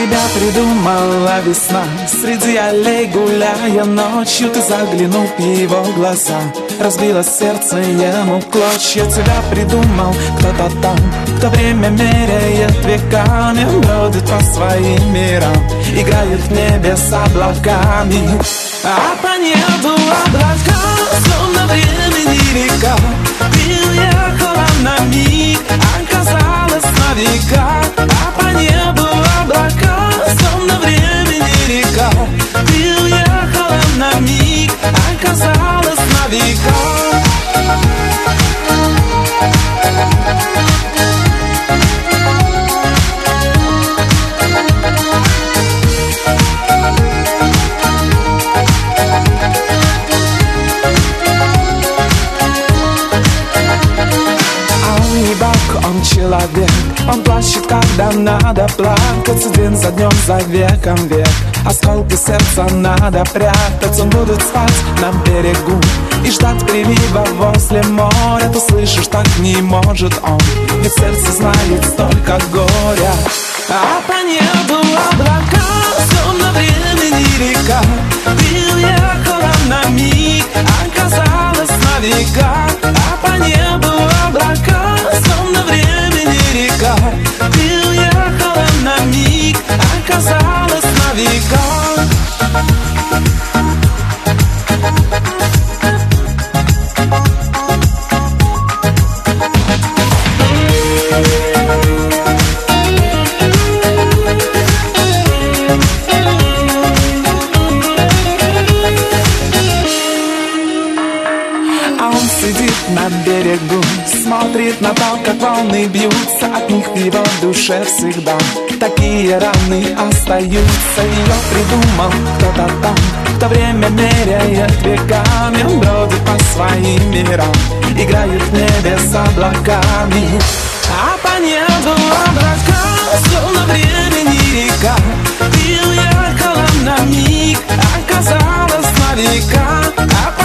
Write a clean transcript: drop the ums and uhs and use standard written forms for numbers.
тебя придумала весна. Среди аллей гуляя ночью, ты заглянул в его глаза. Разбило сердце ему в клочья. Тебя придумал кто-то там, кто время меряет веками, бродит по своим мирам, играет в небе с облаками. А по небу облака, словно времени река. Ты уехала на миг, оказалась на века. А по небу облака, словно времени река. Ты уехала на миг, оказалась на века. Он человек, он плачет, когда надо плакать. День за днем, за веком век, осколки сердца надо прятать. Он будет спать на берегу и ждать прилива возле моря. Ты слышишь, так не может он, ведь сердце знает столько горя. А по небу облака, словно времени река. Ты уехала на миг, оказалась на века. А по небу облака, словно времени река. Ты уехала на миг, оказалась на века. Сидит на берегу, смотрит на то, как волны бьются. От них в его душе всегда такие раны остаются. Ее придумал кто-то там, кто время меряет веками. Он бродит по своим мирам, играет в небе с облаками. А по небу облака, словно времени река. Ты уехала на миг, оказалась на века. А